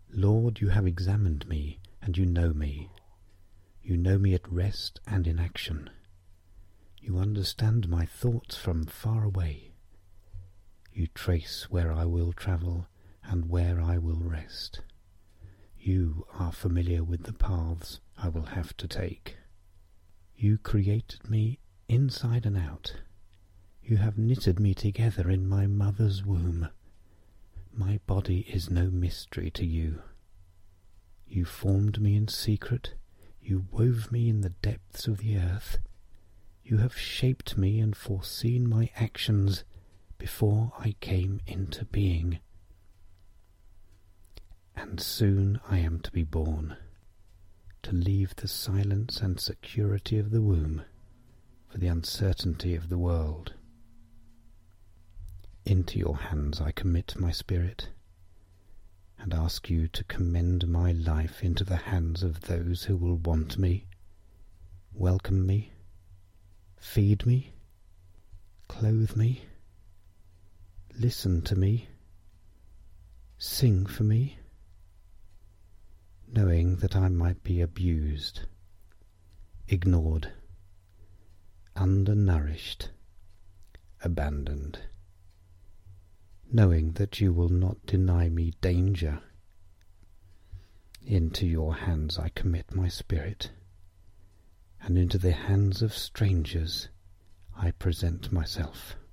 Lord, you have examined me, and you know me. You know me at rest and in action. You understand my thoughts from far away. You trace where I will travel and where I will rest. You are familiar with the paths I will have to take. You created me inside and out. You have knitted me together in my mother's womb. My body is no mystery to you. You formed me in secret. You wove me in the depths of the earth. You have shaped me and foreseen my actions before I came into being. And soon I am to be born, to leave the silence and security of the womb for the uncertainty of the world. Into your hands I commit my spirit, and ask you to commend my life into the hands of those who will want me, welcome me, feed me, clothe me, listen to me, sing for me, knowing that I might be abused, ignored, undernourished, abandoned, knowing that you will not deny me danger. Into your hands I commit my spirit, and into the hands of strangers I present myself.